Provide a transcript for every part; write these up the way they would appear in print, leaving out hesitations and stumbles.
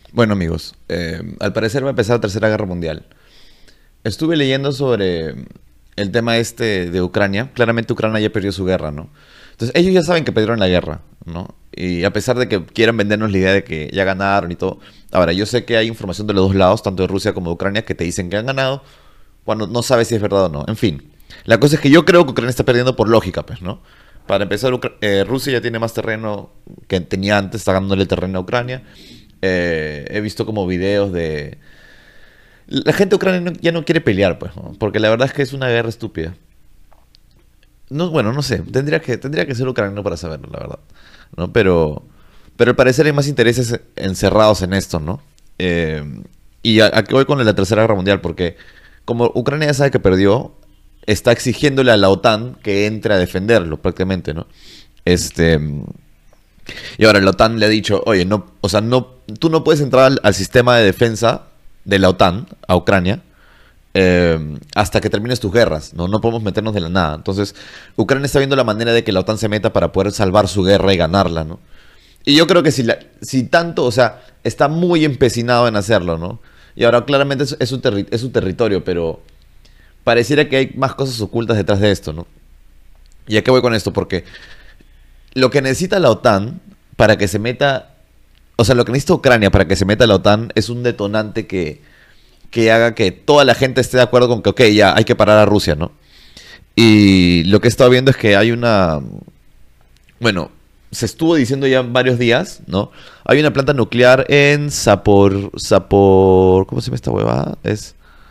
Bueno, amigos, al parecer va a empezar la Tercera Guerra Mundial. Estuve leyendo sobre el tema este de Ucrania. Claramente Ucrania ya perdió su guerra, ¿no? Entonces ellos ya saben que perdieron la guerra, ¿no? Y a pesar de que quieran vendernos la idea de que ya ganaron y todo. Ahora, yo sé que hay información de los dos lados, tanto de Rusia como de Ucrania, que te dicen que han ganado, cuando no sabes si es verdad o no. En fin, la cosa es que yo creo que Ucrania está perdiendo por lógica, pues, ¿no? Para empezar, Rusia ya tiene más terreno que tenía antes, está ganándole el terreno a Ucrania. He visto como videos de... La gente ucraniana ya no quiere pelear, pues, ¿no? Porque la verdad es que es una guerra estúpida. No, bueno, no sé, tendría que ser ucraniano para saberlo, la verdad, ¿no? Pero al parecer hay más intereses encerrados en esto, ¿no? Eh, y a qué voy con la Tercera Guerra Mundial, porque como Ucrania ya sabe que perdió, está exigiéndole a la OTAN que entre a defenderlo, prácticamente, ¿no? Este... Y ahora la OTAN le ha dicho, oye, no, o sea, no, tú no puedes entrar al sistema de defensa de la OTAN a Ucrania hasta que termines tus guerras, ¿no? No podemos meternos de la nada. Entonces, Ucrania está viendo la manera de que la OTAN se meta para poder salvar su guerra y ganarla, ¿no? Y yo creo que si tanto, o sea, está muy empecinado en hacerlo, ¿no? Y ahora claramente es su territorio, pero pareciera que hay más cosas ocultas detrás de esto, ¿no? ¿Y a qué voy con esto? Porque lo que necesita la OTAN para que se meta, o sea, lo que necesita Ucrania para que se meta a la OTAN es un detonante que haga que toda la gente esté de acuerdo con que, ok, ya hay que parar a Rusia, ¿no? Y lo que he estado viendo es que hay una, bueno, se estuvo diciendo ya varios días, ¿no? Hay una planta nuclear en ¿cómo se llama esta huevada? Es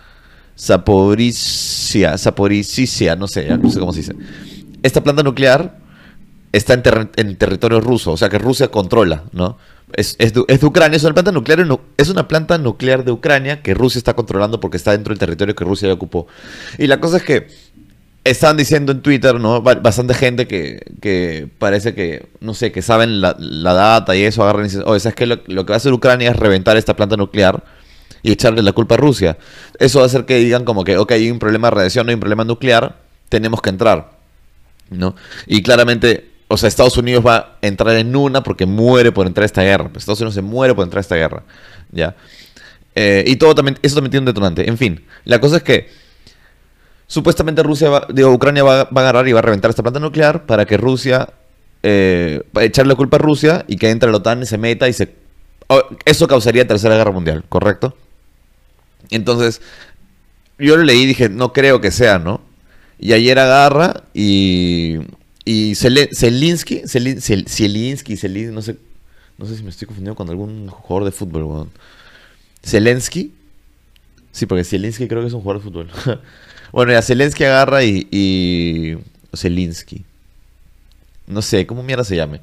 Zaporizhia, no sé, ya no sé cómo se dice. Esta planta nuclear está en territorio ruso, o sea que Rusia controla, ¿no? Es de Ucrania, es una planta nuclear de Ucrania que Rusia está controlando porque está dentro del territorio que Rusia ya ocupó. Y la cosa es que estaban diciendo en Twitter, ¿no? Bastante gente que parece que, no sé, que saben la data y eso, agarran y dicen, oye, ¿sabes qué? Lo que va a hacer Ucrania es reventar esta planta nuclear y echarle la culpa a Rusia. Eso va a hacer que digan como que, ok, hay un problema de radiación, hay un problema nuclear, tenemos que entrar, ¿no? Y claramente, o sea, Estados Unidos va a entrar en una porque muere por entrar a esta guerra. Pues Estados Unidos se muere por entrar a esta guerra, ¿ya? Y todo también, eso también tiene un detonante. En fin, la cosa es que supuestamente Ucrania va a agarrar y va a reventar esta planta nuclear para que Rusia, para echarle la culpa a Rusia y que entre la OTAN y se meta y se... Eso causaría Tercera Guerra Mundial, ¿correcto? Entonces, yo lo leí y dije, no creo que sea, ¿no? Y ayer agarra y no sé, no sé si me estoy confundiendo con algún jugador de fútbol, weón. Zelensky, sí, porque Zelensky creo que es un jugador de fútbol. Bueno, ya Zelensky agarra Zelensky, no sé, ¿cómo mierda se llame?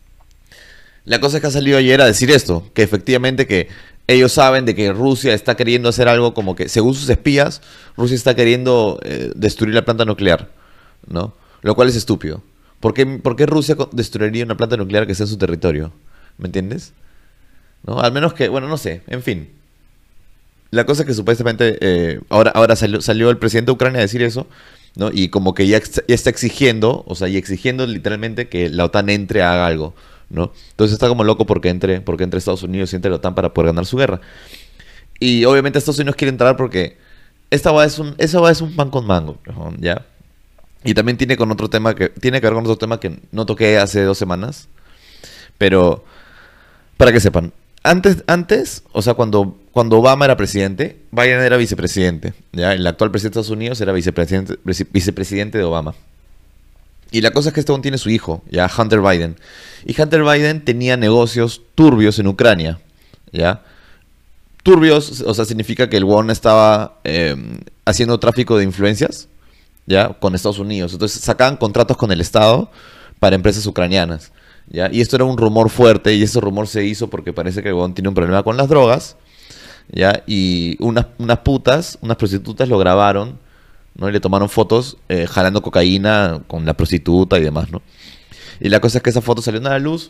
La cosa es que ha salido ayer a decir esto, que efectivamente que ellos saben de que Rusia está queriendo hacer algo como que, según sus espías, Rusia está queriendo destruir la planta nuclear, ¿no? Lo cual es estúpido. ¿Por qué Rusia destruiría una planta nuclear que está en su territorio? ¿Me entiendes? ¿No? Al menos que, bueno, no sé, en fin. La cosa es que supuestamente ahora salió el presidente de Ucrania a decir eso, ¿no? Y como que ya está exigiendo, o sea, y exigiendo literalmente que la OTAN entre a haga algo, ¿no? Entonces está como loco porque entre Estados Unidos y entre la OTAN para poder ganar su guerra. Y obviamente Estados Unidos quiere entrar porque esa va es un pan con mango, ¿no? ¿Ya? Y también tiene que ver con otro tema que no toqué hace 2 semanas, pero para que sepan, antes, o sea, cuando Obama era presidente, Biden era vicepresidente, ¿ya? El actual presidente de Estados Unidos era vicepresidente de Obama. Y la cosa es que este hombre tiene su hijo, ya, Hunter Biden. Y Hunter Biden tenía negocios turbios en Ucrania, ¿ya? Turbios, o sea, significa que el huevón estaba haciendo tráfico de influencias, ¿ya? Con Estados Unidos. Entonces sacaban contratos con el Estado para empresas ucranianas, ¿ya? Y esto era un rumor fuerte y ese rumor se hizo porque parece que el huevón tiene un problema con las drogas, ¿ya? Y unas prostitutas lo grabaron, ¿no? Y le tomaron fotos jalando cocaína con la prostituta y demás, ¿no? Y la cosa es que esa foto salió a la luz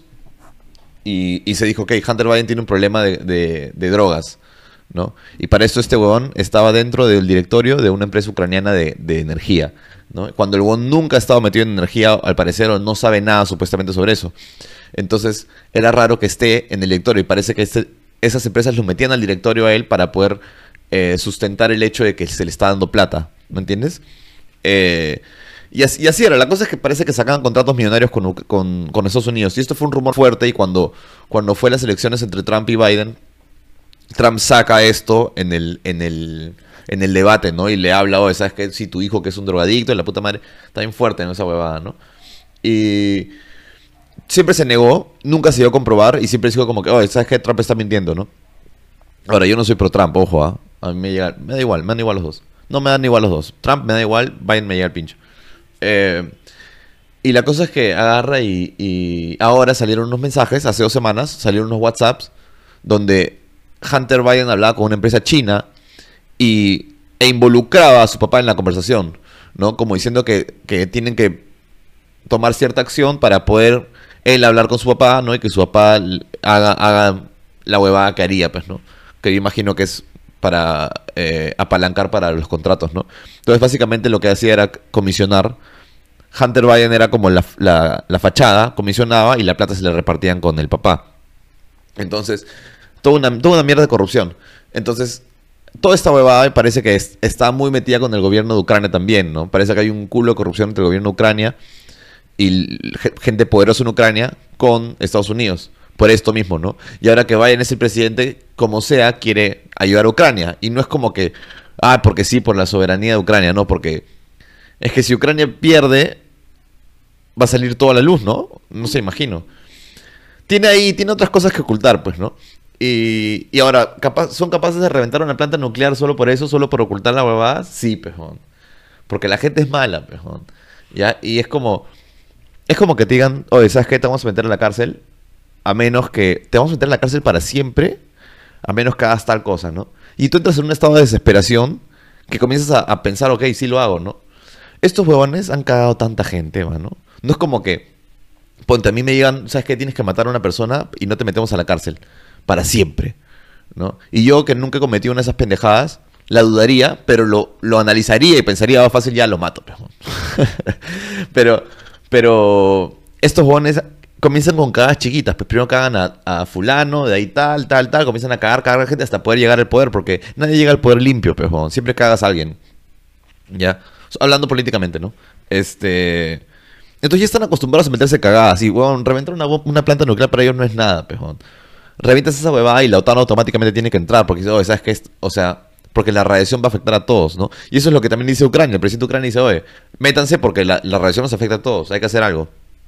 y se dijo, ok, Hunter Biden tiene un problema de drogas, ¿no? Y para esto este huevón estaba dentro del directorio de una empresa ucraniana de energía, ¿no? Cuando el huevón nunca ha estado metido en energía, al parecer, o no sabe nada supuestamente sobre eso. Entonces, era raro que esté en el directorio y parece que esas empresas lo metían al directorio a él para poder sustentar el hecho de que se le está dando plata, ¿me entiendes? Y así era. La cosa es que parece que sacaban contratos millonarios con Estados Unidos. Y esto fue un rumor fuerte. Y cuando fue las elecciones entre Trump y Biden, Trump saca esto en el debate, ¿no? Y le habla, oye, ¿sabes qué? Si tu hijo que es un drogadicto y la puta madre, está bien fuerte en esa huevada, ¿no? Y siempre se negó, nunca se dio a comprobar y siempre dijo como que, oye, ¿sabes qué? Trump está mintiendo, ¿no? Ahora, yo no soy pro Trump, ojo, ¿ah? A mí me da igual, me dan igual los dos. No me dan igual los dos. Trump me da igual, Biden me llega el pincho. Eh, y la cosa es que agarra y ahora salieron unos mensajes, hace 2 semanas, salieron unos WhatsApps donde Hunter Biden hablaba con una empresa china e involucraba a su papá en la conversación, ¿no? Como diciendo que tienen que tomar cierta acción para poder él hablar con su papá, ¿no? Y que su papá haga la huevada que haría, pues, ¿no? Que yo imagino que es para apalancar para los contratos, ¿no? Entonces, básicamente lo que hacía era comisionar. Hunter Biden era como la fachada, comisionaba y la plata se le repartían con el papá. Entonces, toda una mierda de corrupción. Entonces, toda esta huevada me parece que está muy metida con el gobierno de Ucrania también, ¿no? Parece que hay un culo de corrupción entre el gobierno de Ucrania y gente poderosa en Ucrania con Estados Unidos. Por esto mismo, ¿no? Y ahora que Biden es el presidente, como sea, quiere ayudar a Ucrania. Y no es como que, porque sí, por la soberanía de Ucrania, no, porque es que si Ucrania pierde, va a salir toda la luz, ¿no? No sé, imagino. Tiene otras cosas que ocultar, pues, ¿no? Y ahora, ¿son capaces de reventar una planta nuclear solo por eso, solo por ocultar la huevada? Sí, pejón. Porque la gente es mala, pejón. ¿Ya? Y es como que te digan, oye, ¿sabes qué? Te vamos a meter en la cárcel, te vamos a meter en la cárcel para siempre, a menos que hagas tal cosa, ¿no? Y tú entras en un estado de desesperación que comienzas a pensar, ok, sí lo hago, ¿no? Estos huevones han cagado tanta gente, mano. No es como que, ponte, a mí me digan, ¿sabes qué? Tienes que matar a una persona y no te metemos a la cárcel para siempre, ¿no? Y yo, que nunca he cometido una de esas pendejadas, la dudaría, pero lo analizaría y pensaría, fácil, ya lo mato, pejón. pero estos huevones comienzan con cagadas chiquitas. Pues primero cagan a fulano, de ahí tal, comienzan a cagar a gente hasta poder llegar al poder, porque nadie llega al poder limpio, pejón. Siempre cagas a alguien, ¿ya? Hablando políticamente, ¿no? Entonces ya están acostumbrados a meterse cagadas. Y, weón, reventar una planta nuclear para ellos no es nada, pejón. Revientas esa huevada y la OTAN automáticamente tiene que entrar. Porque, oye, ¿sabes qué? O sea, porque la radiación va a afectar a todos, ¿no? Y eso es lo que también dice Ucrania. El presidente de Ucrania dice, oye, métanse porque la radiación nos afecta a todos. Hay que hacer algo.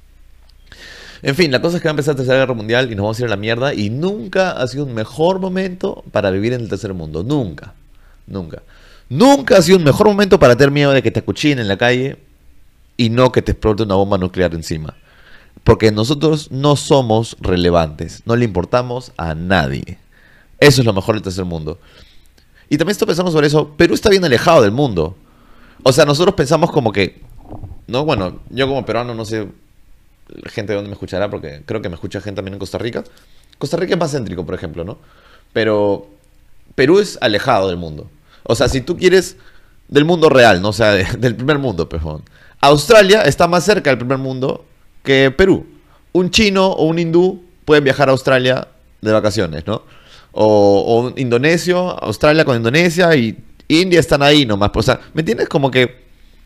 En fin, la cosa es que va a empezar la Tercera Guerra Mundial y nos vamos a ir a la mierda. Y nunca ha sido un mejor momento para vivir en el tercer mundo. Nunca. Nunca. Nunca ha sido un mejor momento para tener miedo de que te acuchillen en la calle y no que te explote una bomba nuclear encima. Porque nosotros no somos relevantes, no le importamos a nadie. Eso es lo mejor del tercer mundo. Y también estoy pensando sobre eso, Perú está bien alejado del mundo. O sea, nosotros pensamos como que, no, bueno, yo como peruano no sé gente de dónde me escuchará, porque creo que me escucha gente también en Costa Rica. Costa Rica es más céntrico, por ejemplo, ¿no? Pero Perú es alejado del mundo. O sea, si tú quieres del mundo real, ¿no? O sea, del primer mundo, pejón. Australia está más cerca del primer mundo que Perú. Un chino o un hindú pueden viajar a Australia de vacaciones, ¿no? O un indonesio, Australia con Indonesia y India están ahí nomás. O sea, ¿me entiendes? Como que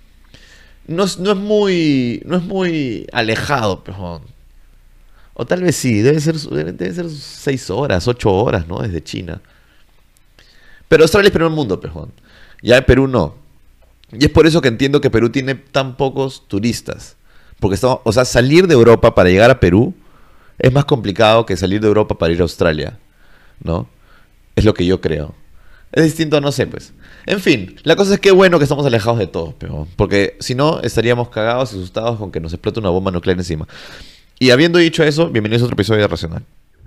no es muy alejado, pejón. O tal vez sí, debe ser 6 horas, 8 horas, ¿no? Desde China. Pero Australia es primer mundo, pejón. Ya en Perú no. Y es por eso que entiendo que Perú tiene tan pocos turistas. Porque o sea, salir de Europa para llegar a Perú es más complicado que salir de Europa para ir a Australia, ¿no? Es lo que yo creo. Es distinto, no sé, pues. En fin, la cosa es que bueno que estamos alejados de todo, pejón. Porque si no, estaríamos cagados y asustados con que nos explote una bomba nuclear encima. Y habiendo dicho eso, bienvenidos a otro episodio de Racional.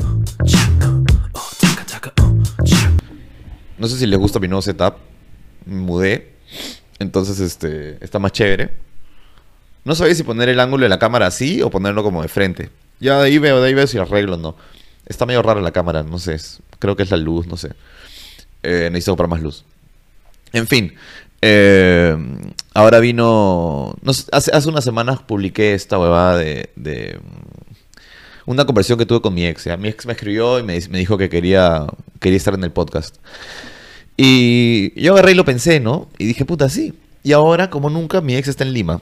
No sé si les gusta mi nuevo setup. Me mudé. Entonces, está más chévere. No sabía si poner el ángulo de la cámara así o ponerlo como de frente. Ya de ahí veo si arreglo o no. Está medio rara la cámara, no sé. Creo que es la luz, no sé. Necesito comprar más luz. En fin. Ahora vino... No sé, hace unas semanas publiqué esta huevada de una conversación que tuve con mi ex. ¿Ya? Mi ex me escribió y me dijo que quería estar en el podcast. Y yo agarré y lo pensé, ¿no? Y dije, puta, sí. Y ahora, como nunca, mi ex está en Lima.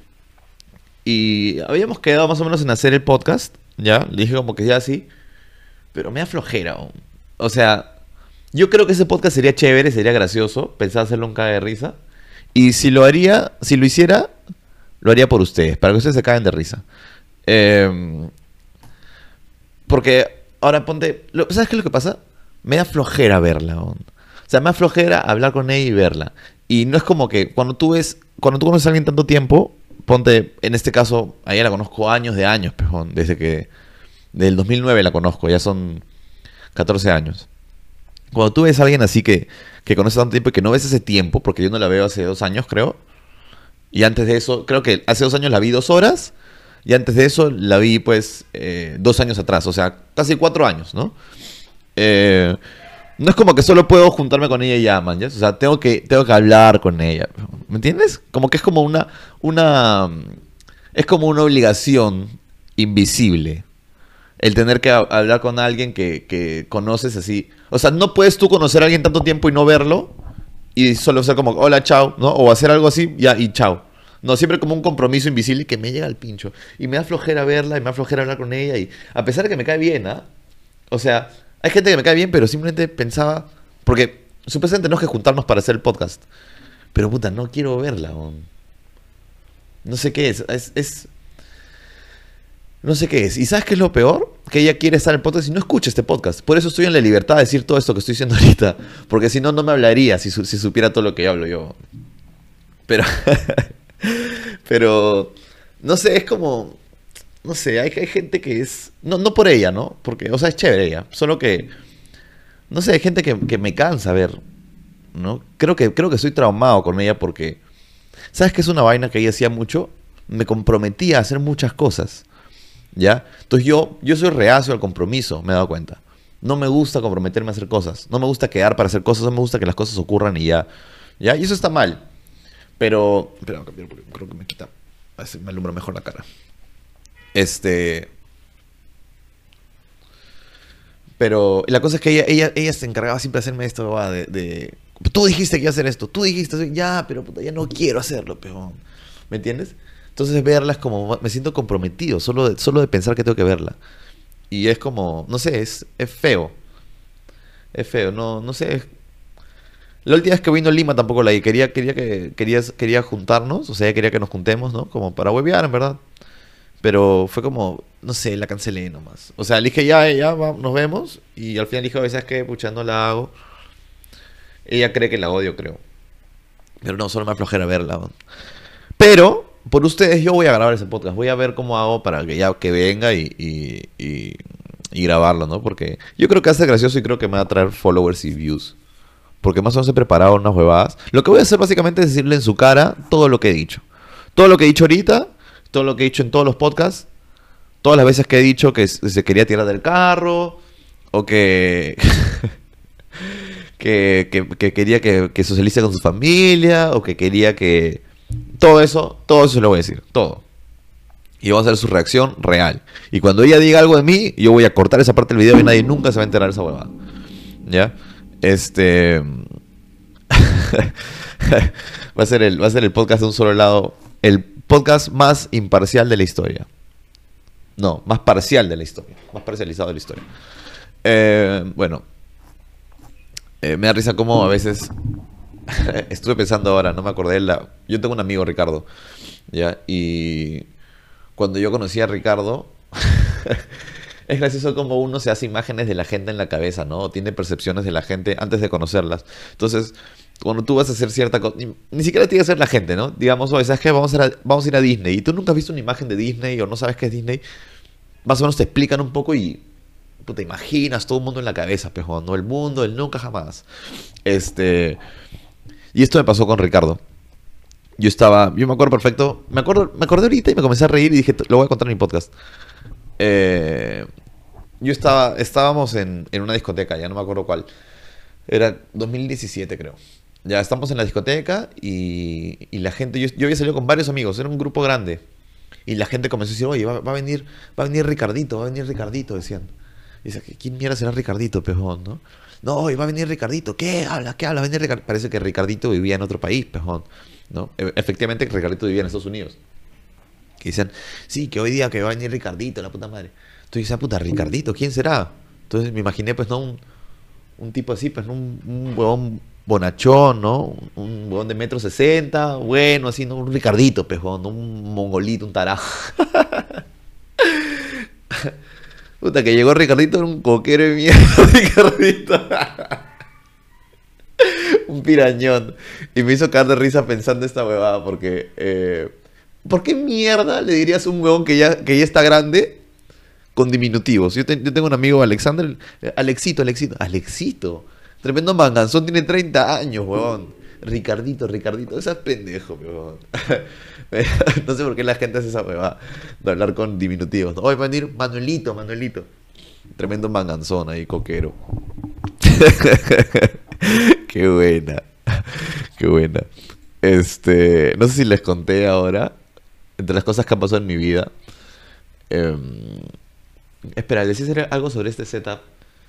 Y habíamos quedado más o menos en hacer el podcast, ¿ya? Le dije como que ya sí, pero me da flojera. O sea, yo creo que ese podcast sería chévere, sería gracioso. Pensaba hacerlo un caga de risa. Y si lo hiciera, lo haría por ustedes, para que ustedes se caguen de risa. Eh, Porque ahora ponte, ¿sabes qué es lo que pasa? Me da flojera verla. O sea, me da flojera hablar con ella y verla. Y no es como que cuando tú conoces a alguien tanto tiempo, ponte, en este caso, a ella la conozco años de años, pejón, desde el 2009 la conozco, ya son 14 años. Cuando tú ves a alguien así que conoces tanto tiempo y que no ves ese tiempo, porque yo no la veo hace 2 años, creo, y antes de eso, creo que hace 2 años la vi 2 horas. Y antes de eso la vi, pues, 2 años atrás. O sea, casi 4 años, ¿no? Eh, no es como que solo puedo juntarme con ella y ya, man. ¿Ya? O sea, tengo que hablar con ella. ¿Me entiendes? Como que es como una... Es como una obligación invisible. El tener que hablar con alguien que conoces así. O sea, no puedes tú conocer a alguien tanto tiempo y no verlo. Y solo ser como, hola, chao, ¿no? O hacer algo así, ya, y chao. No, siempre como un compromiso invisible que me llega al pincho. Y me da flojera verla, y me da flojera hablar con ella. Y a pesar de que me cae bien, ¿ah? O sea, hay gente que me cae bien, pero simplemente pensaba... Porque supuestamente tenemos que juntarnos para hacer el podcast. Pero puta, no quiero verla. No sé qué es. No sé qué es. ¿Y sabes qué es lo peor? Que ella quiere estar en el podcast y no escucha este podcast. Por eso estoy en la libertad de decir todo esto que estoy diciendo ahorita. Porque si no, no me hablaría si supiera todo lo que hablo yo. Pero... Pero, no sé, es como, no sé, hay gente que es, no por ella, ¿no? Porque, o sea, es chévere ella, solo que, no sé, hay gente que me cansa ver, ¿no? Creo que estoy traumado con ella porque, ¿sabes qué es una vaina que ella hacía mucho? Me comprometía a hacer muchas cosas, ¿ya? Entonces yo soy reacio al compromiso, me he dado cuenta. No me gusta comprometerme a hacer cosas, no me gusta quedar para hacer cosas, no me gusta que las cosas ocurran y ya, ¿ya? Y eso está mal. Pero, espera, voy a cambiar porque creo que me quita. A ver si me alumbra mejor la cara. Este. Pero la cosa es que ella se encargaba siempre de hacerme esto, tú dijiste que iba a hacer esto, tú dijiste, ya, pero puta, ya no quiero hacerlo, peón. ¿Me entiendes? Entonces verla es como, me siento comprometido, solo de pensar que tengo que verla. Y es como, no sé, es feo. Es feo, no sé. La última vez que vino a Lima tampoco la vi. Quería juntarnos, o sea, ella quería que nos juntemos, ¿no? Como para huevear, en verdad. Pero fue como, no sé, la cancelé nomás. O sea, le dije, ya, nos vemos. Y al final dije, ¿sabes qué? Pucha, no la hago. Ella cree que la odio, creo. Pero no, solo me aflojera verla, ¿no? Pero, por ustedes, yo voy a grabar ese podcast. Voy a ver cómo hago para que venga y grabarlo, ¿no? Porque yo creo que hace gracioso y creo que me va a traer followers y views. Porque más o menos he preparado unas huevadas. Lo que voy a hacer básicamente es decirle en su cara todo lo que he dicho. Todo lo que he dicho ahorita, todo lo que he dicho en todos los podcasts, todas las veces que he dicho que se quería tirar del carro, o que, que quería que socialice con su familia, o que quería que... todo eso se lo voy a decir, todo. Y vamos a ver su reacción real. Y cuando ella diga algo de mí, yo voy a cortar esa parte del video y nadie nunca se va a enterar de esa huevada. ¿Ya? Va a ser el podcast de un solo lado. El podcast más imparcial de la historia. No, más parcial de la historia. Más parcializado de la historia. Bueno. Me da risa como a veces... Estuve pensando ahora, no me acordé Yo tengo un amigo, Ricardo. ¿Ya? Y... Cuando yo conocí a Ricardo... Es gracioso como uno se hace imágenes de la gente en la cabeza, ¿no? O tiene percepciones de la gente antes de conocerlas. Entonces, cuando tú vas a hacer cierta cosa, ni siquiera tiene que ser la gente, ¿no? Digamos, oye, ¿sabes qué? Vamos a ir a Disney. Y tú nunca has visto una imagen de Disney o no sabes qué es Disney. Más o menos te explican un poco y tú te imaginas todo el mundo en la cabeza, pejón, ¿no? El mundo, el nunca jamás. Y esto me pasó con Ricardo. Yo me acuerdo perfecto. Me acordé ahorita y me comencé a reír y dije, lo voy a contar en mi podcast. Estábamos en una discoteca, ya no me acuerdo cuál. Era 2017, creo. Ya estamos en la discoteca y la gente, yo había salido con varios amigos, era un grupo grande. Y la gente comenzó a decir, oye, va a venir Ricardito, va a venir Ricardito, decían. Y dice, ¿quién mierda será Ricardito, pejón, no? No, oye, va a venir Ricardito, ¿qué habla? ¿Qué habla? Va a venir Ricardito. Parece que Ricardito vivía en otro país, pejón, ¿no? Efectivamente, Ricardito vivía en Estados Unidos. Que dicen, sí, que hoy día que va a venir Ricardito, la puta madre. Entonces dice, ah, puta, Ricardito, ¿quién será? Entonces me imaginé, pues, ¿no? Un tipo así, pues, ¿no? Un huevón bonachón, ¿no? Un huevón de 1,60 m, bueno, así, ¿no? Un Ricardito, pues, huevón, ¿no? Un mongolito, un tarado. Puta, que llegó Ricardito, era un coquero de mierda, Ricardito. Un pirañón. Y me hizo caer de risa pensando esta huevada, porque... ¿por qué mierda le dirías a un huevón que ya está grande con diminutivos? Yo tengo un amigo, Alexander, Alexito. Tremendo manganzón, tiene 30 años, huevón. Ricardito, ese es pendejo, huevón. No sé por qué la gente hace esa huevada de hablar con diminutivos. Hoy va a venir Manuelito. Tremendo manganzón ahí, coquero. Qué buena. Qué buena. No sé si les conté ahora, entre las cosas que han pasado en mi vida. Espera, ¿les hice algo sobre este setup?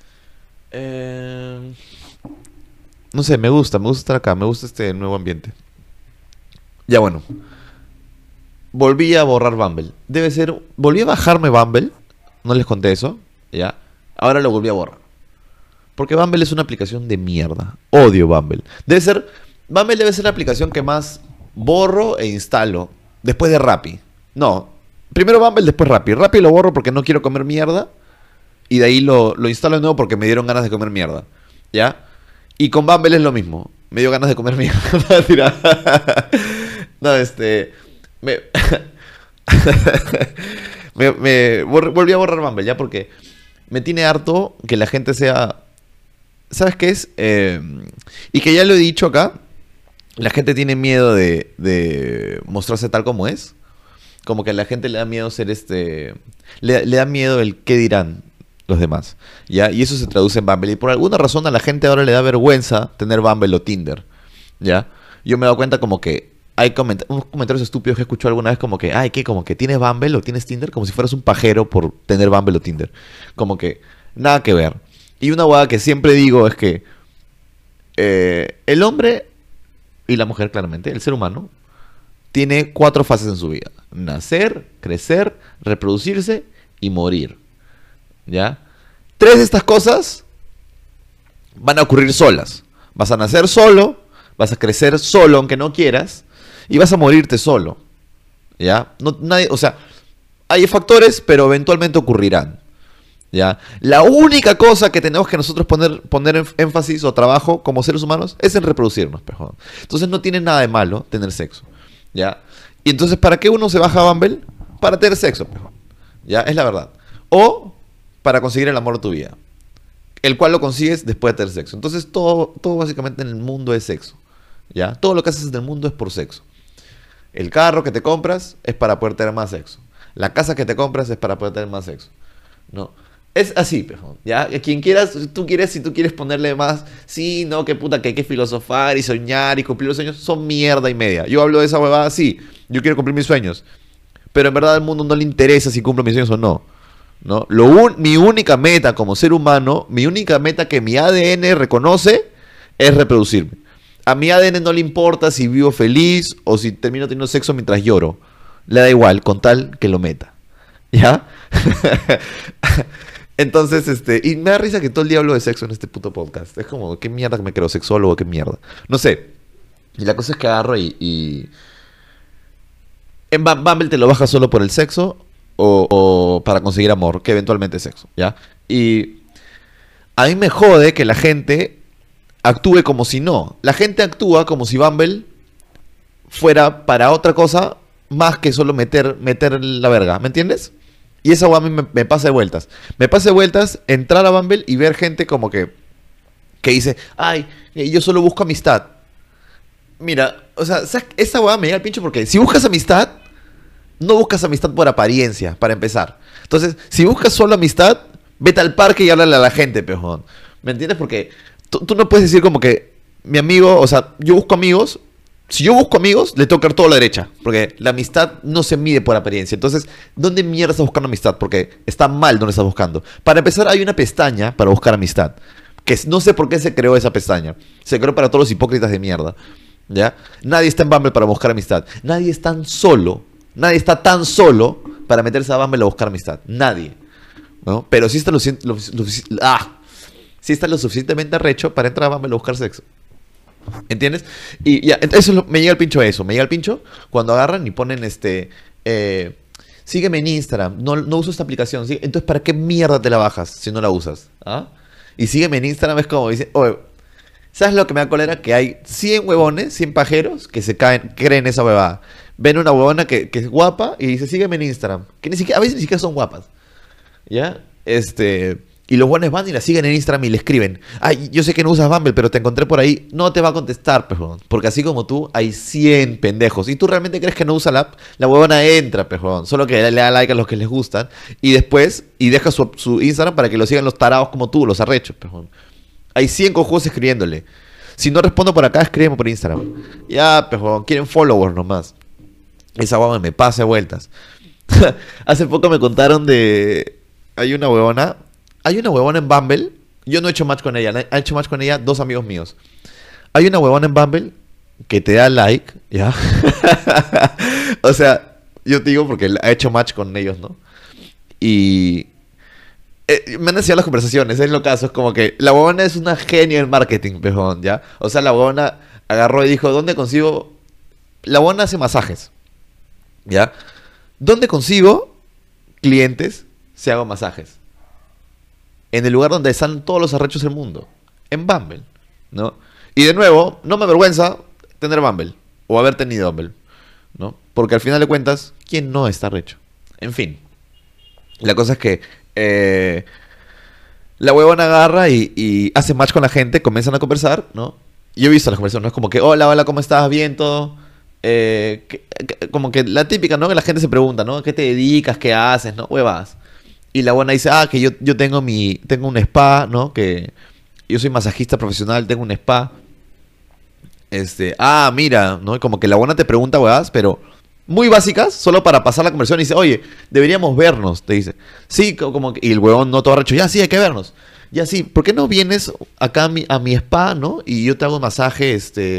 No sé, me gusta estar acá, me gusta este nuevo ambiente. Ya bueno, volví a borrar Bumble. Volví a bajarme Bumble, no les conté eso, ya. Ahora lo volví a borrar. Porque Bumble es una aplicación de mierda. Odio Bumble. Bumble debe ser la aplicación que más borro e instalo después de Rappi. No, primero Bumble, después Rappi. Rappi lo borro porque no quiero comer mierda. Y de ahí lo instalo de nuevo porque me dieron ganas de comer mierda. ¿Ya? Y con Bumble es lo mismo. Me dio ganas de comer mierda. No, Me... volví a borrar Bumble, ¿ya? Porque me tiene harto que la gente sea... ¿Sabes qué es? Y que ya lo he dicho acá. La gente tiene miedo de mostrarse tal como es. Como que a la gente le da miedo ser le da miedo el qué dirán los demás, ¿ya? Y eso se traduce en Bumble. Y por alguna razón a la gente ahora le da vergüenza tener Bumble o Tinder, ¿ya? Yo me he dado cuenta como que hay unos comentarios estúpidos que he escuchado alguna vez como que, ay, ¿qué? Como que tienes Bumble o tienes Tinder, como si fueras un pajero por tener Bumble o Tinder. Como que nada que ver. Y una hueá que siempre digo es que el hombre y la mujer, claramente, el ser humano, tiene 4 fases en su vida: nacer, crecer, reproducirse y morir. ¿Ya? 3 de estas cosas van a ocurrir solas. Vas a nacer solo, vas a crecer solo aunque no quieras, y vas a morirte solo. ¿Ya? O sea, hay factores, pero eventualmente ocurrirán. ¿Ya? La única cosa que tenemos que nosotros poner énfasis o trabajo como seres humanos es en reproducirnos, pejón. Entonces no tiene nada de malo tener sexo, ¿ya? Y entonces, ¿para qué uno se baja a Bumble? Para tener sexo, pejón. ¿Ya? Es la verdad. O para conseguir el amor de tu vida, el cual lo consigues después de tener sexo. Entonces todo básicamente en el mundo es sexo, ¿ya? Todo lo que haces en el mundo es por sexo. El carro que te compras es para poder tener más sexo. La casa que te compras es para poder tener más sexo, ¿no? Es así, pejón, ¿ya? Quien quieras, si tú quieres ponerle más, sí, no, qué puta, que hay que filosofar y soñar y cumplir los sueños, son mierda y media. Yo hablo de esa huevada, sí, yo quiero cumplir mis sueños, pero en verdad al mundo no le interesa si cumplo mis sueños o no, ¿no? Mi única meta como ser humano, mi única meta que mi ADN reconoce es reproducirme. A mi ADN no le importa si vivo feliz o si termino teniendo sexo mientras lloro. Le da igual, con tal que lo meta, ¿ya? Entonces, y me da risa que todo el día hablo de sexo en este puto podcast. Es como, ¿qué mierda que me creo sexólogo? ¿Qué mierda? No sé. Y la cosa es que agarro y en Bumble te lo bajas solo por el sexo o para conseguir amor, que eventualmente es sexo, ¿ya? Y a mí me jode que la gente actúe como si no. La gente actúa como si Bumble fuera para otra cosa más que solo meter la verga, ¿me entiendes? Y esa a mí me pasa de vueltas. Me pasa de vueltas entrar a Bumble y ver gente como que dice, ay, yo solo busco amistad. Mira, o sea, esa hueá me llega al pincho porque si buscas amistad, no buscas amistad por apariencia, para empezar. Entonces, si buscas solo amistad, vete al parque y háblale a la gente, pejón. ¿Me entiendes? Porque tú no puedes decir como que mi amigo, o sea, yo busco amigos Si yo busco amigos, le tengo que dar todo a la derecha. Porque la amistad no se mide por apariencia. Entonces, ¿dónde mierda estás buscando amistad? Porque está mal donde estás buscando. Para empezar, hay una pestaña para buscar amistad. Que no sé por qué se creó esa pestaña. Se creó para todos los hipócritas de mierda. ¿Ya? Nadie está en Bumble para buscar amistad. Nadie es tan solo. Nadie está tan solo para meterse a Bumble a buscar amistad. Nadie. ¿No? Pero sí está sí está lo suficientemente arrecho para entrar a Bumble a buscar sexo. ¿Entiendes? Y ya, eso me llega el pincho a eso. Me llega el pincho cuando agarran y ponen sígueme en Instagram. No uso esta aplicación. ¿Sí? Entonces, ¿para qué mierda te la bajas si no la usas? ¿Ah? Y sígueme en Instagram es como dice, oye, ¿sabes lo que me da cólera? Que hay 100 huevones, 100 pajeros que creen esa huevada. Ven una huevona que es guapa y dice, sígueme en Instagram. Que ni siquiera, a veces ni siquiera son guapas. ¿Ya? Y los buenos van y la siguen en Instagram y le escriben, ay, yo sé que no usas Bumble, pero te encontré por ahí. No te va a contestar, pejón. Porque así como tú, hay 100 pendejos. Y tú realmente crees que no usa la app, la huevona entra, pejón. Solo que le da like a los que les gustan. Y después, deja su Instagram para que lo sigan los tarados como tú, los arrechos, pejón. Hay 100 cojudos escribiéndole. Si no respondo por acá, escríbeme por Instagram. Ya, pejón, quieren followers nomás. Esa huevona me pasa de vueltas. Hace poco me contaron de... Hay una huevona en Bumble. Yo no he hecho match con ella. Han hecho match con ella 2 amigos míos. Hay una huevona en Bumble que te da like, ¿ya? O sea, yo te digo porque ha hecho match con ellos, ¿no? Y... me han enseñado las conversaciones, es lo caso. Es como que la huevona es una genia en marketing, pejón, ¿ya? O sea, la huevona agarró y dijo, ¿dónde consigo? La huevona hace masajes, ¿ya? ¿Dónde consigo clientes si hago masajes? En el lugar donde están todos los arrechos del mundo. En Bumble, ¿no? Y de nuevo, no me avergüenza tener Bumble. O haber tenido Bumble, ¿no? Porque al final de cuentas, ¿quién no está arrecho? En fin. La cosa es que la huevona agarra y hace match con la gente. Comienzan a conversar, ¿no? Y yo he visto las conversaciones, ¿no? Es como que, hola, hola, ¿cómo estás? ¿Bien todo? Como que la típica, ¿no? Que la gente se pregunta, ¿no? ¿Qué te dedicas? ¿Qué haces? ¿No? Huevas. Y la buena dice, que yo tengo un spa, ¿no? Que yo soy masajista profesional, tengo un spa. Mira, ¿no? Como que la buena te pregunta, huevas, pero muy básicas, solo para pasar la conversación. Y dice, oye, deberíamos vernos, te dice. Sí, como que, y el huevón no todo arrecho, ya sí, hay que vernos. Ya sí, ¿por qué no vienes acá a mi spa, ¿no? Y yo te hago un masaje,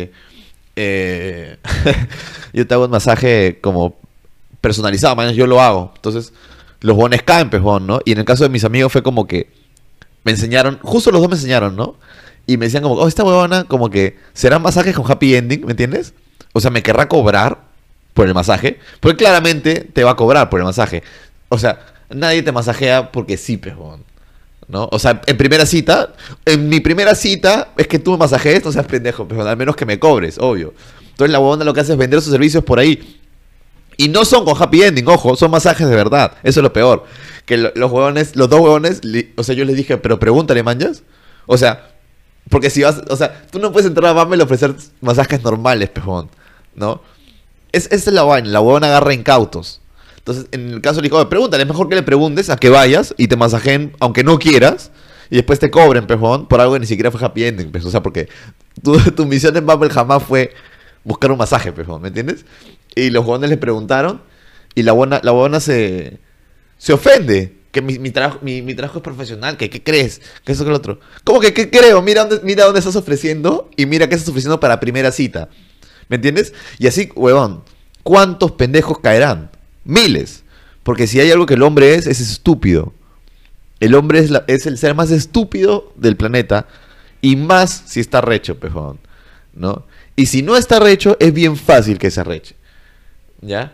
yo te hago un masaje como personalizado, mañana yo lo hago. Entonces... los bones caen, pejón, ¿no? Y en el caso de mis amigos fue como que me enseñaron, justo los dos me enseñaron, ¿no? Y me decían como, esta huevona como que serán masajes con happy ending, ¿me entiendes? O sea, me querrá cobrar por el masaje, porque claramente te va a cobrar por el masaje. O sea, nadie te masajea porque sí, pejón, ¿no? O sea, en mi primera cita es que tú me masajees, no seas pendejo, pejón, al menos que me cobres, obvio. Entonces la huevona lo que hace es vender sus servicios por ahí. Y no son con happy ending, ojo, son masajes de verdad. Eso es lo peor. Que los huevones, los 2 huevones, o sea, yo les dije, pero pregúntale, manjas. O sea, porque si vas, o sea, tú no puedes entrar a Bumble y ofrecer masajes normales, pejón, ¿no? Esa es la vaina, la huevona agarra incautos. Entonces, en el caso le dijo, pregúntale, es mejor que le preguntes a que vayas y te masajeen, aunque no quieras, y después te cobren, pejón, por algo que ni siquiera fue happy ending, pejón. O sea, porque tu misión en Bumble jamás fue buscar un masaje, pejón, ¿me entiendes? Y los huevones le preguntaron y la buena se ofende. Que mi trabajo es profesional. ¿Qué crees? Que eso que lo otro. ¿Cómo que qué creo? Mira dónde estás ofreciendo y mira qué estás ofreciendo para primera cita. ¿Me entiendes? Y así, huevón, ¿cuántos pendejos caerán? Miles. Porque si hay algo que el hombre es estúpido. El hombre es el ser más estúpido del planeta. Y más si está recho, pejón, ¿no? Y si no está recho, es bien fácil que se arreche. ¿Ya?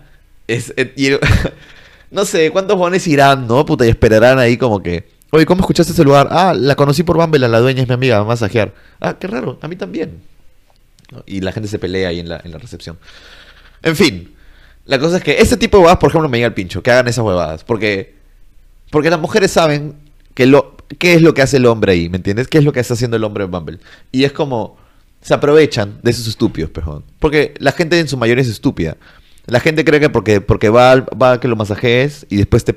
No sé, ¿cuántos jóvenes irán, no? Puta, y esperarán ahí como que... Oye, ¿cómo escuchaste ese lugar? La conocí por Bumble, la dueña es mi amiga, va a masajear. Qué raro, a mí también. ¿No? Y la gente se pelea ahí en la recepción. En fin, la cosa es que ese tipo de huevadas, por ejemplo, me llega al pincho, que hagan esas huevadas. Porque las mujeres saben qué es lo que hace el hombre ahí, ¿me entiendes? ¿Qué es lo que está haciendo el hombre en Bumble? Y es como... se aprovechan de esos estúpidos, pejón. Porque la gente en su mayoría es estúpida. La gente cree que porque va a que lo masajees y después te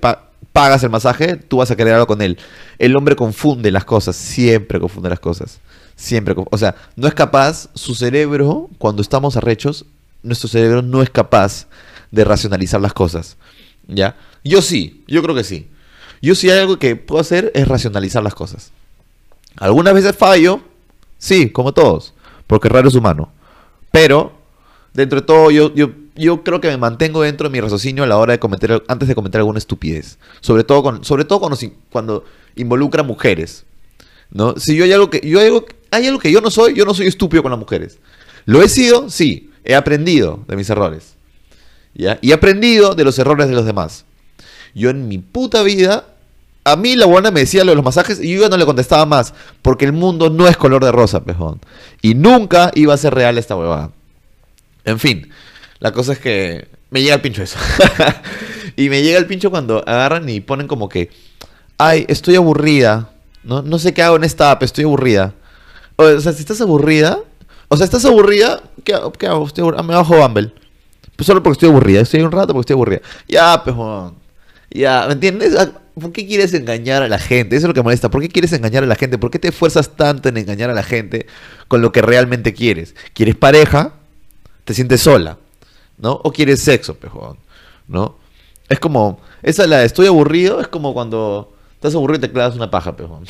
pagas el masaje, tú vas a querer algo con él. El hombre confunde las cosas, siempre confunde las cosas. O sea, no es capaz, su cerebro, cuando estamos arrechos, nuestro cerebro no es capaz de racionalizar las cosas. ¿Ya? Yo sí, yo creo que sí. Yo sí hay algo que puedo hacer es racionalizar las cosas. Algunas veces fallo, sí, como todos, porque raro es humano. Pero, dentro de todo, yo creo que me mantengo dentro de mi raciocinio a la hora de antes de cometer alguna estupidez. Sobre todo cuando involucra mujeres, ¿no? Si hay algo que yo no soy estúpido con las mujeres. ¿Lo he sido? Sí. He aprendido de mis errores. ¿Ya? Y he aprendido de los errores de los demás. Yo en mi puta vida, a mí la buena me decía lo de los masajes y yo ya no le contestaba más, porque el mundo no es color de rosa, pejón. Y nunca iba a ser real esta huevada. En fin, la cosa es que me llega el pincho eso. Y me llega el pincho cuando agarran y ponen como que, ay, estoy aburrida, no sé qué hago en esta app, estoy aburrida. O sea, si estás aburrida, ¿qué hago? Me bajo Bumble. Pues solo porque estoy aburrida, estoy un rato porque estoy aburrida. Ya, pejón. Ya, ¿me entiendes? ¿Por qué quieres engañar a la gente? Eso es lo que molesta. ¿Por qué quieres engañar a la gente? ¿Por qué te esfuerzas tanto en engañar a la gente con lo que realmente quieres? ¿Quieres pareja? ¿Te sientes sola? ¿No? ¿O quieres sexo, pejón? ¿No? Es como... Esa la de estoy aburrido es como cuando estás aburrido y te clavas una paja, pejón.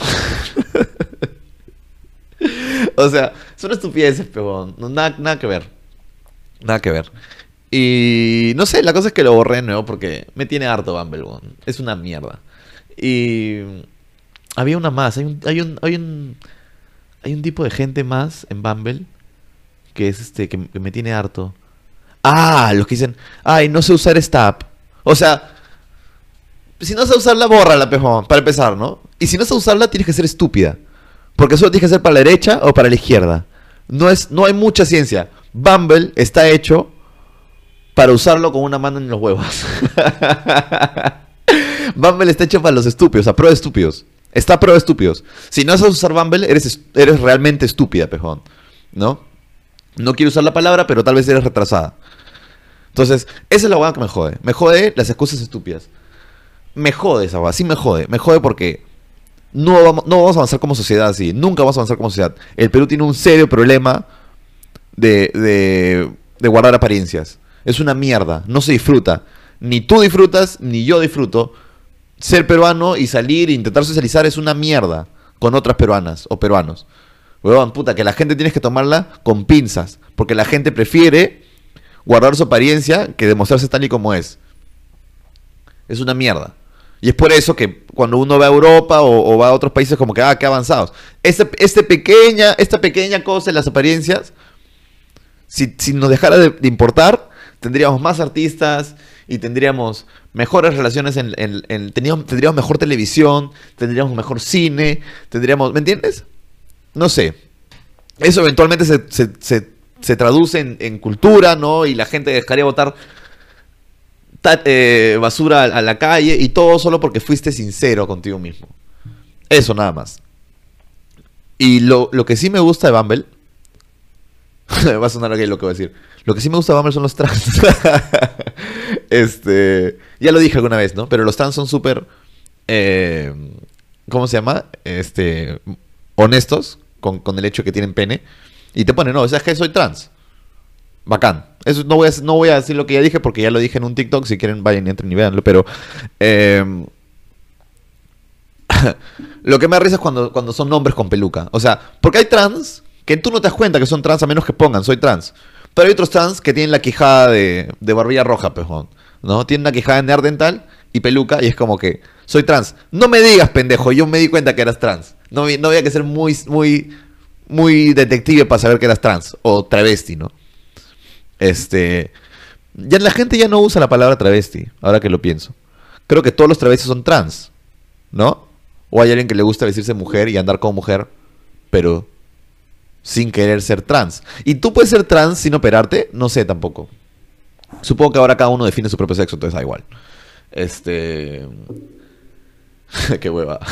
O sea, son estupideces, pejón. No, nada que ver. Nada que ver. Y no sé, la cosa es que lo borré de nuevo porque me tiene harto Bumble, weón. Es una mierda. Y había una más. Hay un tipo de gente más en Bumble que es que me tiene harto. Ah, los que dicen, ay, no sé usar esta app. O sea, si no sé usarla, bórrala, pejón, para empezar, ¿no? Y si no sé usarla, tienes que ser estúpida. Porque solo tienes que ser para la derecha o para la izquierda. No hay mucha ciencia. Bumble está hecho para usarlo con una mano en los huevos. Bumble está hecho para los estúpidos, a prueba de estúpidos. Está a prueba de estúpidos. Si no sabes usar Bumble, eres realmente estúpida, pejón. ¿No? No quiero usar la palabra, pero tal vez eres retrasada. Entonces, esa es la hueá que me jode. Me jode las excusas estúpidas. Me jode esa hueá, sí me jode. Me jode porque no vamos a avanzar como sociedad así. Nunca vamos a avanzar como sociedad. El Perú tiene un serio problema de guardar apariencias. Es una mierda, no se disfruta. Ni tú disfrutas, ni yo disfruto. Ser peruano y salir e intentar socializar es una mierda con otras peruanas o peruanos. Huevón, puta, que la gente tienes que tomarla con pinzas. Porque la gente prefiere guardar su apariencia que demostrarse tal y como es. Es una mierda. Y es por eso que cuando uno va a Europa o va a otros países como que, qué avanzados. Esta pequeña cosa en las apariencias, si nos dejara de importar, tendríamos más artistas y tendríamos mejores relaciones tendríamos mejor televisión, tendríamos mejor cine, ¿me entiendes? No sé. Eso eventualmente se traduce en cultura, ¿no? Y la gente dejaría botar basura a la calle y todo solo porque fuiste sincero contigo mismo. Eso nada más. Y lo que sí me gusta de Bumble va a sonar aquí lo que voy a decir. Lo que sí me gusta de Bumble son los trans. Ya lo dije alguna vez, ¿no? Pero los trans son súper ¿cómo se llama? Honestos con el hecho de que tienen pene. Y te ponen, no, o sea, es que soy trans. Bacán. Eso no voy a decir lo que ya dije porque ya lo dije en un TikTok. Si quieren, vayan y entren y véanlo. Pero lo que me da risa es cuando son hombres con peluca. O sea, porque hay trans que tú no te das cuenta que son trans a menos que pongan soy trans. Pero hay otros trans que tienen la quijada de barbilla roja, pejón, ¿no? Tienen la quijada de neandertal y peluca y es como que soy trans. No me digas, pendejo, yo me di cuenta que eras trans. No había que ser muy detective para saber que eras trans o travesti, ¿no? Ya la gente ya no usa la palabra travesti, ahora que lo pienso. Creo que todos los travestis son trans, ¿no? O hay alguien que le gusta vestirse mujer y andar como mujer, pero sin querer ser trans. ¿Y tú puedes ser trans sin operarte? No sé tampoco. Supongo que ahora cada uno define su propio sexo, entonces da igual. Qué hueva.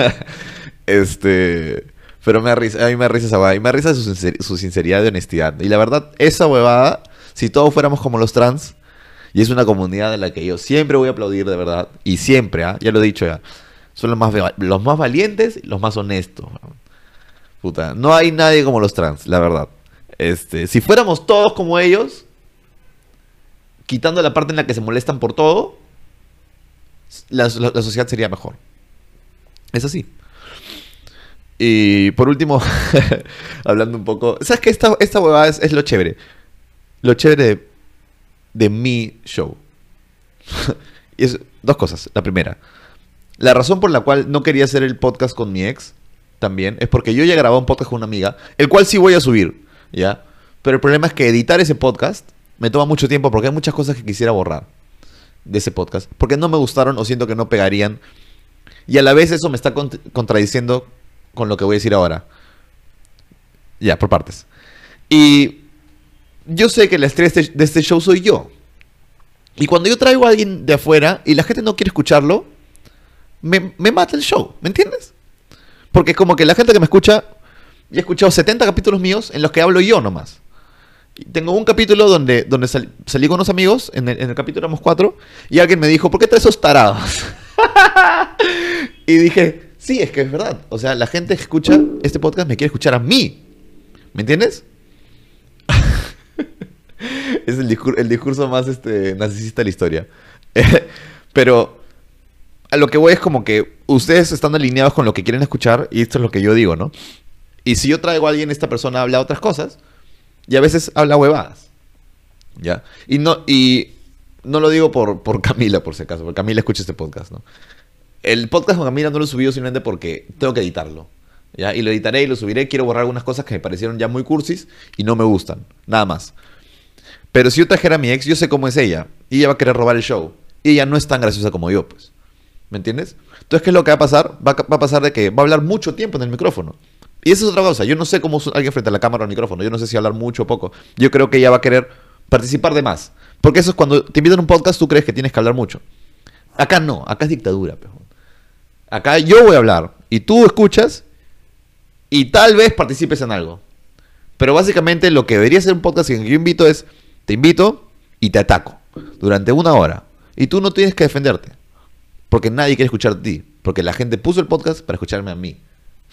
Pero me da risa, a mí me da risa esa huevada. Y me da risa su sinceridad y honestidad. Y la verdad, esa huevada, si todos fuéramos como los trans, Y es una comunidad a la que yo siempre voy a aplaudir, de verdad. Y siempre, ya lo he dicho ya. Son los más valientes y los más honestos. Puta, no hay nadie como los trans, la verdad. Si fuéramos todos como ellos, quitando la parte en la que se molestan por todo, la sociedad sería mejor. Es así. Y por último, hablando un poco... ¿Sabes qué? Esta huevada es lo chévere. Lo chévere de mi show. Y es dos cosas. La primera, la razón por la cual no quería hacer el podcast con mi ex también es porque yo ya grababa un podcast con una amiga, el cual sí voy a subir, ¿ya? Pero el problema es que editar ese podcast me toma mucho tiempo porque hay muchas cosas que quisiera borrar de ese podcast, porque no me gustaron o siento que no pegarían. Y a la vez eso me está contradiciendo con lo que voy a decir ahora. Ya, por partes. Y yo sé que la estrella de este show soy yo. Y cuando yo traigo a alguien de afuera y la gente no quiere escucharlo, me mata el show, ¿me entiendes? Porque es como que la gente que me escucha, ya he escuchado 70 capítulos míos en los que hablo yo nomás. Y tengo un capítulo donde salí con unos amigos, en el capítulo éramos 4, y alguien me dijo, ¿por qué traes esos tarados? Y dije, sí, es que es verdad. O sea, la gente que escucha este podcast me quiere escuchar a mí. ¿Me entiendes? Es el discurso más narcisista de la historia. Pero a lo que voy es como que ustedes están alineados con lo que quieren escuchar y esto es lo que yo digo, ¿no? Y si yo traigo a alguien, esta persona habla otras cosas y a veces habla huevadas, ¿ya? Y no lo digo por Camila, por si acaso, porque Camila escucha este podcast, ¿no? El podcast con Camila no lo he subido simplemente porque tengo que editarlo, ¿ya? Y lo editaré y lo subiré. Quiero borrar algunas cosas que me parecieron ya muy cursis y no me gustan, nada más. Pero si yo trajera a mi ex, yo sé cómo es ella. Y ella va a querer robar el show. Y ella no es tan graciosa como yo, pues. ¿Me entiendes? Entonces, ¿qué es lo que va a pasar? Va a pasar de que va a hablar mucho tiempo en el micrófono. Y eso es otra cosa. Yo no sé cómo alguien frente a la cámara o al micrófono. Yo no sé si hablar mucho o poco. Yo creo que ella va a querer participar de más. Porque eso es cuando te invitan a un podcast, tú crees que tienes que hablar mucho. Acá no. Acá es dictadura, pejo. Acá yo voy a hablar. Y tú escuchas. Y tal vez participes en algo. Pero básicamente lo que debería ser un podcast en el que yo invito es... Te invito y te ataco durante 1 hora. Y tú no tienes que defenderte. Porque nadie quiere escuchar a ti. Porque la gente puso el podcast para escucharme a mí.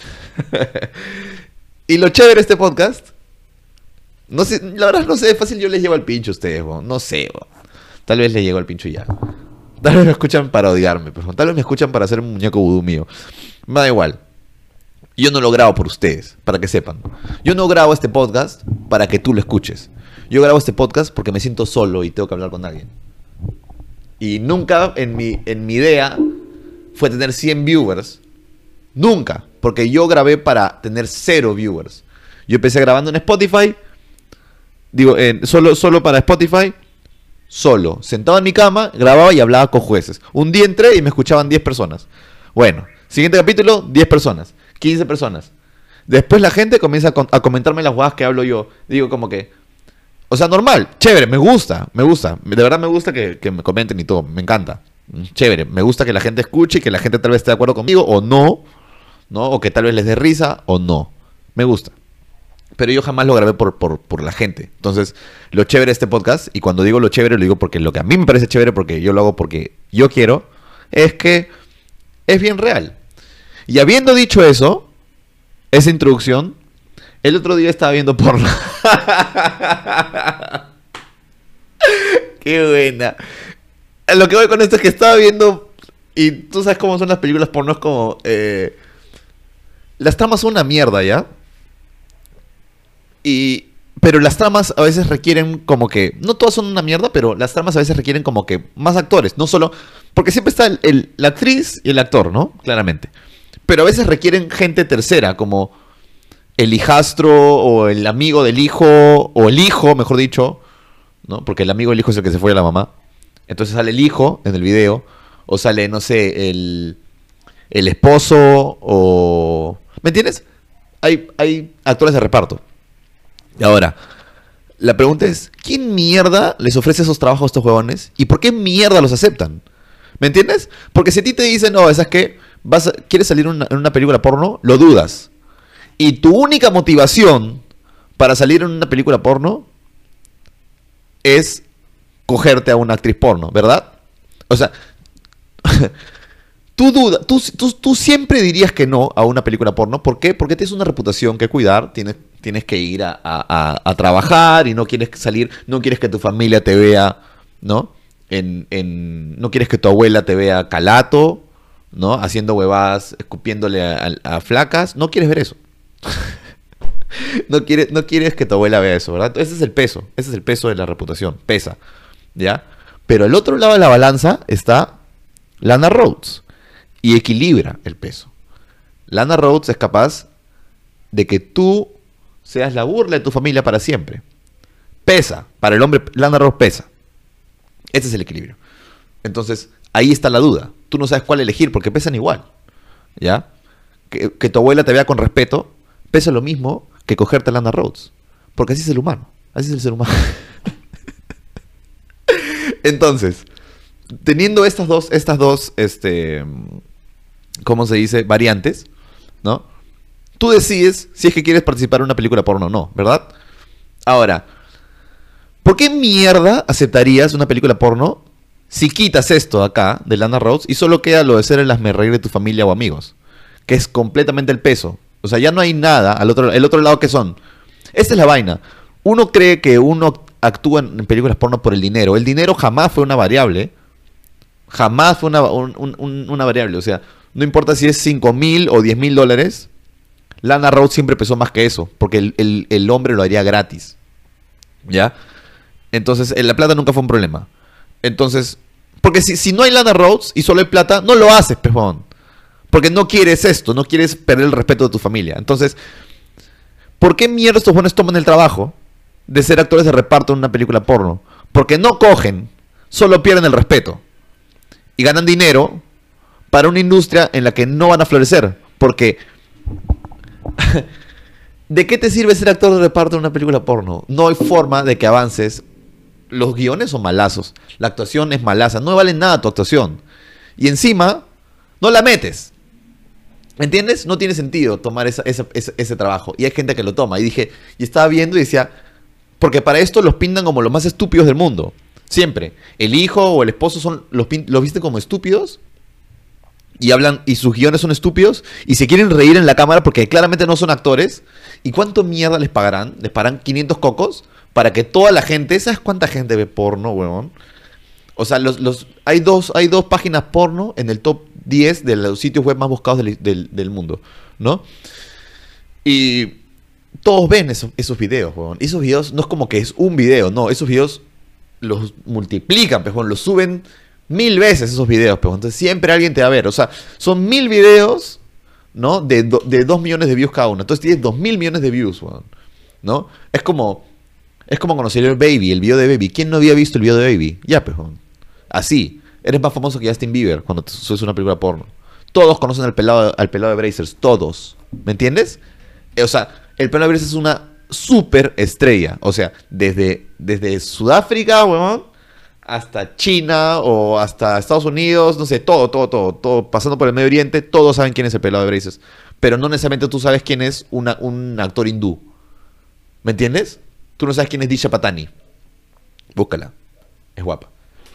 Y lo chévere de este podcast... No sé, la verdad no sé, es fácil yo les llevo al pincho a ustedes, bo. No sé, bo. Tal vez les llego al pincho y ya. Tal vez me escuchan para odiarme, pero tal vez me escuchan para hacer un muñeco vudú mío. Me da igual. Yo no lo grabo por ustedes, para que sepan. Yo no grabo este podcast para que tú lo escuches. Yo grabo este podcast porque me siento solo y tengo que hablar con alguien. Y nunca en mi idea fue tener 100 viewers. Nunca. Porque yo grabé para tener 0 viewers. Yo empecé grabando en Spotify. Digo, solo para Spotify. Solo. Sentado en mi cama, grababa y hablaba con jueces. Un día entré y me escuchaban 10 personas. Bueno, siguiente capítulo, 10 personas. 15 personas. Después la gente comienza a comentarme las guadas que hablo yo. Digo como que... O sea, normal, chévere, me gusta. De verdad me gusta que me comenten y todo, me encanta. Chévere, me gusta que la gente escuche y que la gente tal vez esté de acuerdo conmigo o no, ¿no? O que tal vez les dé risa o no. Me gusta. Pero yo jamás lo grabé por la gente. Entonces, lo chévere de este podcast, y cuando digo lo chévere, lo digo porque lo que a mí me parece chévere, porque yo lo hago porque yo quiero, es que es bien real. Y habiendo dicho eso, esa introducción, el otro día estaba viendo porno. Qué buena. Lo que voy con esto es que estaba viendo... Y tú sabes cómo son las películas porno. Es como... las tramas son una mierda, ¿ya? Pero las tramas a veces requieren como que... No todas son una mierda, pero las tramas a veces requieren como que más actores. No solo... Porque siempre está la actriz y el actor, ¿no? Claramente. Pero a veces requieren gente tercera, como... el hijastro o el amigo del hijo, o el hijo, mejor dicho, ¿no? Porque el amigo del hijo es el que se fue a la mamá. Entonces sale el hijo en el video, o sale, no sé, el esposo, o... ¿Me entiendes? Hay actores de reparto. Y ahora, la pregunta es, ¿quién mierda les ofrece esos trabajos a estos huevones? ¿Y por qué mierda los aceptan? ¿Me entiendes? Porque si a ti te dicen, no, ¿sabes qué? ¿Quieres salir en una película porno? Lo dudas. Y tu única motivación para salir en una película porno es cogerte a una actriz porno, ¿verdad? O sea, tú siempre dirías que no a una película porno. ¿Por qué? Porque tienes una reputación que cuidar, tienes que ir a trabajar y no quieres salir, no quieres que tu familia te vea, ¿no? No quieres que tu abuela te vea calato, ¿no? Haciendo huevadas, escupiéndole a flacas. No quieres ver eso. No quieres que tu abuela vea eso, ¿verdad? Ese es el peso de la reputación, pesa, ¿ya? Pero al otro lado de la balanza está Lana Rhoades y equilibra el peso. Lana Rhoades es capaz de que tú seas la burla de tu familia para siempre. Pesa, para el hombre Lana Rhoades pesa. Ese es el equilibrio. Entonces, ahí está la duda. Tú no sabes cuál elegir porque pesan igual, ¿ya? Que tu abuela te vea con respeto pesa lo mismo que cogerte a Lana Rhoades. Porque así es el humano. Así es el ser humano. Entonces, teniendo estas dos, ¿cómo se dice? Variantes, ¿no? Tú decides si es que quieres participar en una película porno o no, ¿verdad? Ahora, ¿por qué mierda aceptarías una película porno si quitas esto acá de Lana Rhoades y solo queda lo de ser el hazmerreír de tu familia o amigos? Que es completamente el peso. O sea, ya no hay nada el otro lado que son. Esta es la vaina. Uno cree que uno actúa en películas porno por el dinero. El dinero jamás fue una variable. Jamás fue una variable. O sea, no importa si es $5,000 o $10,000. Lana Rhoades siempre pesó más que eso. Porque el hombre lo haría gratis. ¿Ya? Entonces, la plata nunca fue un problema. Entonces, porque si no hay Lana Rhoades y solo hay plata, no lo haces, pejón. Porque no quieres esto, no quieres perder el respeto de tu familia. Entonces, ¿por qué mierda estos jóvenes toman el trabajo de ser actores de reparto en una película porno? Porque no cogen, solo pierden el respeto. Y ganan dinero para una industria en la que no van a florecer. Porque, ¿de qué te sirve ser actor de reparto en una película porno? No hay forma de que avances. Los guiones son malazos. La actuación es malaza. No vale nada tu actuación. Y encima, no la metes. ¿Me entiendes? No tiene sentido tomar ese trabajo. Y hay gente que lo toma. Y estaba viendo y decía, porque para esto los pintan como los más estúpidos del mundo. Siempre. El hijo o el esposo los visten como estúpidos. Y hablan, y sus guiones son estúpidos. Y se quieren reír en la cámara porque claramente no son actores. ¿Y cuánto mierda les pagarán? Les pagarán 500 cocos para que toda la gente... ¿Sabes cuánta gente ve porno, huevón? O sea, hay dos páginas porno en el top 10 de los sitios web más buscados del mundo, ¿no? Y todos ven esos videos, weón. Esos videos no es como que es un video, no. Esos videos los multiplican, pejón. Los suben 1000 veces esos videos, pejón. Entonces siempre alguien te va a ver. O sea, son 1000 videos, ¿no? De 2 millones de views cada uno. Entonces tienes 2000 millones de views, weón, ¿no? Es como conocer el Baby, el video de Baby. ¿Quién no había visto el video de Baby? Ya, pejón. Así. Eres más famoso que Justin Bieber cuando te subes una película porno. Todos conocen al pelado de Brazers. Todos. ¿Me entiendes? O sea, el pelado de Brazers es una super estrella. O sea, desde Sudáfrica, weón, hasta China o hasta Estados Unidos, no sé, todo, pasando por el Medio Oriente, todos saben quién es el pelado de Brazers. Pero no necesariamente tú sabes quién es un actor hindú. ¿Me entiendes? Tú no sabes quién es Disha Patani. Búscala. Es guapa.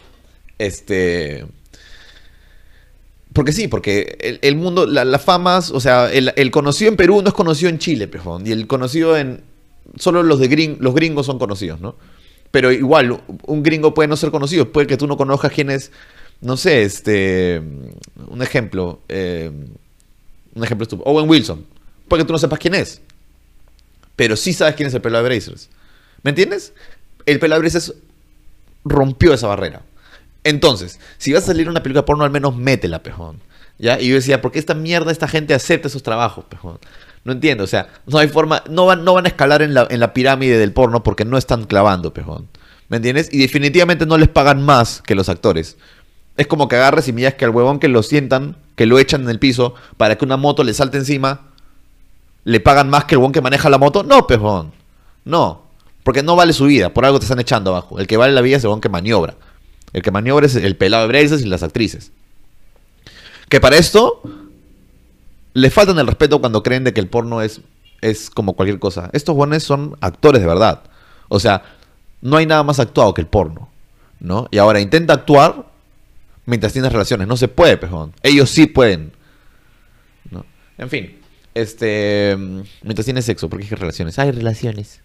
Porque sí, porque el mundo, las famas, o sea, el conocido en Perú no es conocido en Chile, pejón. Y el conocido solo los gringos son conocidos, ¿no? Pero igual, un gringo puede no ser conocido, puede que tú no conozcas quién es, no sé, un ejemplo estúpido, Owen Wilson. Puede que tú no sepas quién es, pero sí sabes quién es el pelado de Brazers. ¿Me entiendes? El pelado de Brazers rompió esa barrera. Entonces, si vas a salir una película porno, al menos métela, pejón. ¿Ya? Y yo decía, ¿por qué esta gente acepta esos trabajos, pejón? No entiendo, o sea, no hay forma, no van a escalar en la pirámide del porno porque no están clavando, pejón. ¿Me entiendes? Y definitivamente no les pagan más que los actores. Es como que agarres y miras que al huevón que lo sientan, que lo echan en el piso para que una moto le salte encima, le pagan más que el huevón que maneja la moto. No, pejón. No. Porque no vale su vida, por algo te están echando abajo. El que vale la vida es el huevón que maniobra. El que maniobra es el pelado de Brazers y las actrices. Que para esto le faltan el respeto cuando creen de que el porno es como cualquier cosa. Estos buenos son actores de verdad. O sea, no hay nada más actuado que el porno. ¿no? Y ahora intenta actuar mientras tienes relaciones. No se puede, pejón. Ellos sí pueden, ¿no? En fin, mientras tienes sexo, porque hay relaciones. Hay relaciones.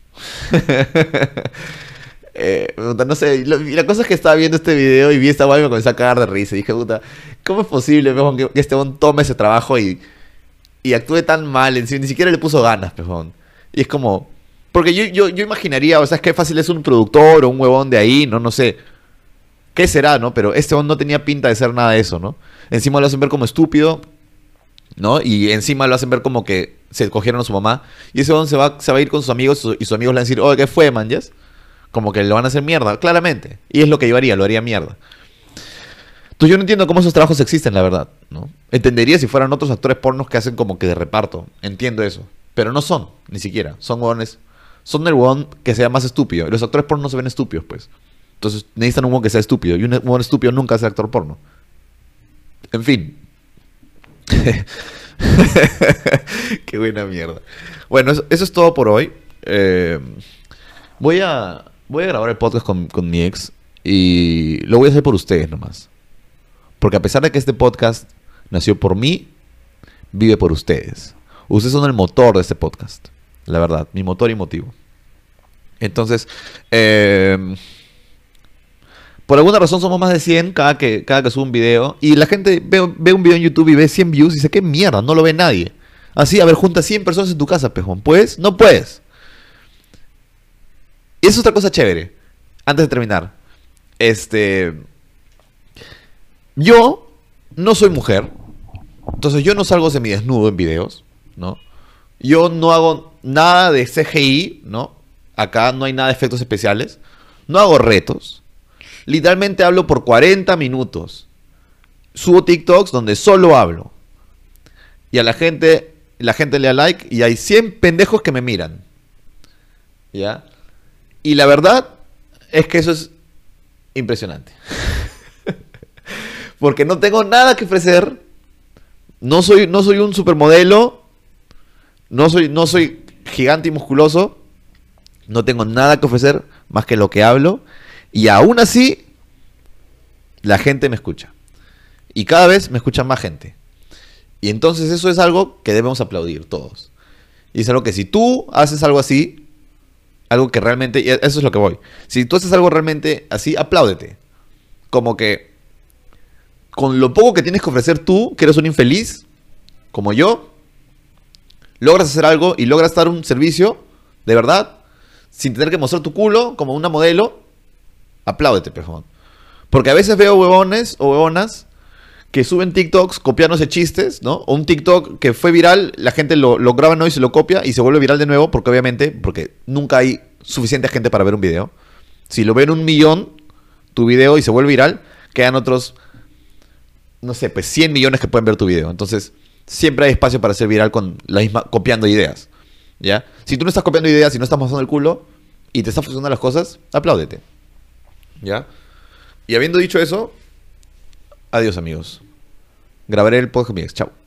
No sé, y la cosa es que estaba viendo este video y vi esta guay y me comencé a cagar de risa. Y dije, puta, ¿cómo es posible, pejón, que este hombre tome ese trabajo y actúe tan mal en sí? Ni siquiera le puso ganas, pejón. Y es como... Porque yo imaginaría, o sea, es que fácil es un productor o un huevón de ahí, no sé. ¿Qué será, no? Pero este hombre no tenía pinta de ser nada de eso, ¿no? Encima lo hacen ver como estúpido, ¿no? Y encima lo hacen ver como que se cogieron a su mamá. Y ese hombre se va a ir con sus amigos y sus amigos le van a decir, oye, ¿qué fue, man? ¿Yes? Como que lo van a hacer mierda, claramente. Y es lo que yo haría, lo haría mierda. Entonces yo no entiendo cómo esos trabajos existen, la verdad, ¿no? Entendería si fueran otros actores pornos que hacen como que de reparto. Entiendo eso. Pero no son, ni siquiera. Son huevones. Son el huevón que sea más estúpido. Y los actores porno no se ven estúpidos, pues. Entonces necesitan un huevón que sea estúpido. Y un huevón estúpido nunca es actor porno. En fin. Qué buena mierda. Bueno, eso es todo por hoy. Voy a grabar el podcast con mi ex. Y lo voy a hacer por ustedes nomás. Porque a pesar de que este podcast nació por mí, vive por ustedes. Ustedes son el motor de este podcast. La verdad, mi motor y motivo. Entonces, por alguna razón somos más de 100 cada que subo un video. Y la gente ve un video en YouTube y ve 100 views y dice, ¿qué mierda? No lo ve nadie. Así, a ver, junta 100 personas en tu casa, pejón. ¿Puedes? No puedes. Y es otra cosa chévere. Antes de terminar. Yo no soy mujer. Entonces yo no salgo semidesnudo en videos, ¿no? Yo no hago nada de CGI, ¿no? Acá no hay nada de efectos especiales. No hago retos. Literalmente hablo por 40 minutos. Subo TikToks donde solo hablo. Y a la gente le da like y hay 100 pendejos que me miran. ¿Ya? Y la verdad es que eso es impresionante. Porque no tengo nada que ofrecer. No soy un supermodelo. No soy gigante y musculoso. No tengo nada que ofrecer más que lo que hablo. Y aún así, la gente me escucha. Y cada vez me escucha más gente. Y entonces eso es algo que debemos aplaudir todos. Y es algo que si tú haces algo así, algo que realmente... Y eso es lo que voy. Si tú haces algo realmente así, apláudete. Como que con lo poco que tienes que ofrecer tú, que eres un infeliz, como yo, logras hacer algo y logras dar un servicio, de verdad, sin tener que mostrar tu culo como una modelo, apláudete, pejón. Porque a veces veo huevones o huevonas que suben TikToks copiándose chistes, ¿no? O un TikTok que fue viral, la gente lo graba, ¿no? Y se lo copia y se vuelve viral de nuevo, porque obviamente, porque nunca hay suficiente gente para ver un video. Si lo ven 1 millón, tu video, y se vuelve viral, quedan otros, no sé, pues 100 millones que pueden ver tu video. Entonces, siempre hay espacio para ser viral con la misma, copiando ideas, ¿ya? Si tú no estás copiando ideas y no estás mostrando el culo y te están funcionando las cosas, apláudete, ¿ya? Y habiendo dicho eso, adiós, amigos. Grabaré el podcast con mi ex. Chao.